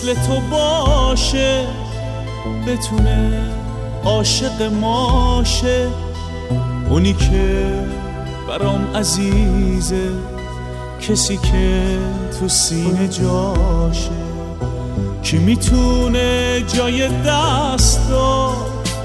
مثل تو باشه، بتونه عاشق ماشه، اونی که برام عزیزه، کسی که تو سینه جاشه. کی میتونه جای دست داد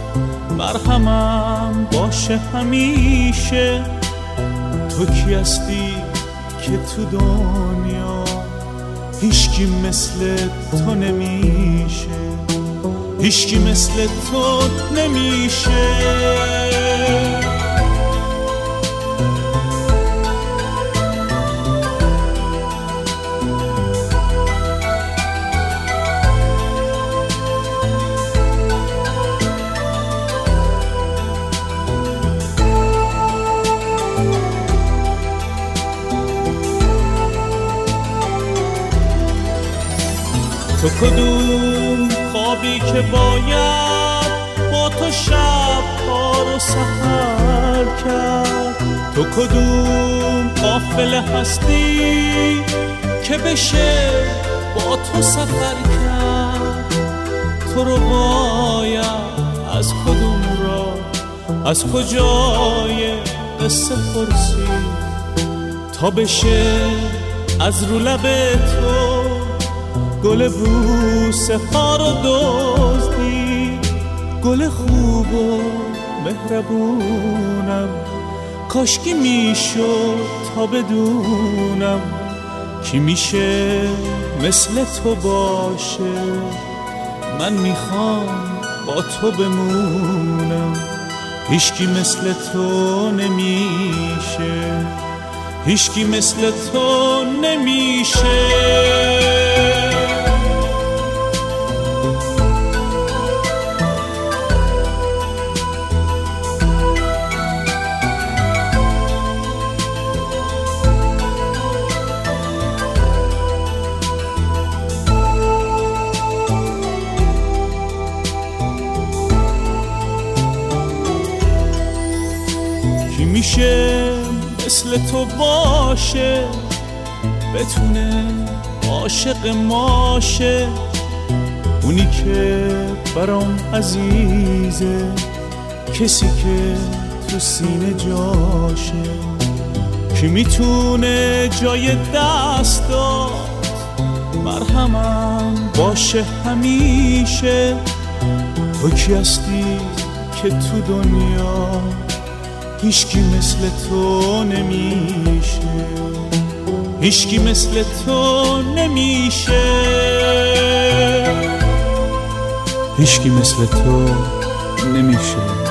مرهمم باشه همیشه؟ تو کی هستی که تو دنیا هیچکی مثل تو نمیشه، هیچکی مثل تو نمیشه. تو کدوم خوابی که باید با تو شب ها رو سحر کرد؟ تو کدوم قافله هستی که بشه با تو سفر کرد؟ تو رو باید از کدوم را، از کجای قصه پرسید تا بشه از رو لب تو گل بوسه ها رو دزدی؟ گل خوب و مهربونم کاشکی میشد تا بدونم کی میشه مثل تو باشه. من میخوام با تو بمونم، هیچکی مثل تو نمیشه، هیچکی مثل تو نمیشه. کی میشه مثل تو باشه، بتونه عاشق ماشه، اونی که برام عزیزه، کسی که تو سینه جاشه. کی میتونه جای دست داد مرهمم باشه همیشه؟ تو کی هستی که تو دنیا هیچکی مثل تو نمیشه، هیچکی مثل تو نمیشه، هیچکی مثل تو نمیشه.